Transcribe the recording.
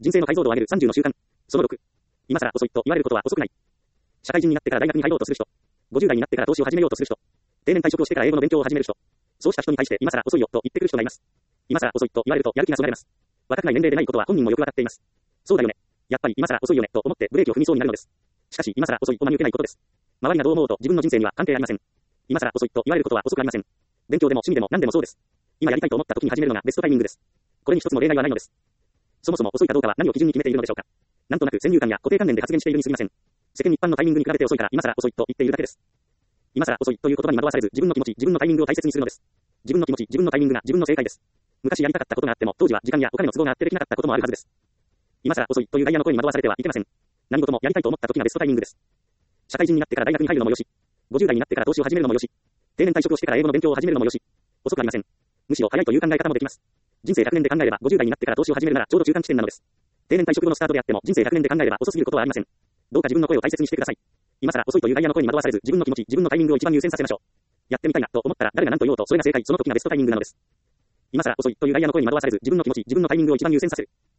人生の解像度を上げる30の習慣。その6。今更遅いと言われることは遅くない。社会人になってから大学に入ろうとする人。50代になってから投資を始めようとする人。定年退職をしてから英語の勉強を始める人。そうした人に対して今更遅いよと言ってくる人がいます。今更遅いと言われるとやる気がそがれます。若くない年齢でないことは本人もよくわかっています。そうだよね。やっぱり今更遅いよねと思ってブレーキを踏みそうになるのです。しかし今更遅いと真に受けないことです。周りがどう思うと自分の人生には関係ありません。今更遅いと言われることは遅くありません。勉強でも趣味でも何でもそうです。今やりたいと思った時に始めるのがベストタイミングです。これに一つも例外はないのです。そもそも遅いかどうかは何を基準に決めているのでしょうか。なんとなく先入観や固定観念で発言しているに過ぎません。世間一般のタイミングに比べて遅いから今更遅いと言っているだけです。今更遅いという言葉に惑わされず自分の気持ち、自分のタイミングを大切にするのです。自分の気持ち、自分のタイミングが自分の正解です。昔やりたかったことがあっても当時は時間やお金の都合があってできなかったこともあるはずです。今更遅いという外野の声に惑わされてはいけません。何事もやりたいと思った時がベストタイミングです。社会人になってから大学に入るのもよし、50代になってから投資を始めるのもよし、定年退職をしてから英語の勉強を始めるのもよし、遅くありません。むしろ早いという考え方もできます。人生100年で考えれば50代になってから投資を始めるならちょうど中間地点なのです。定年退職後のスタートであっても人生100年で考えれば遅すぎることはありません。どうか自分の声を大切にしてください。今更遅いという外野の声に惑わされず自分の気持ち、自分のタイミングを一番優先させましょう。やってみたいなと思ったら誰が何と言おうとそれが正解、その時がベストタイミングなのです。今更遅いという外野の声に惑わされず自分の気持ち、自分のタイミングを一番優先させる。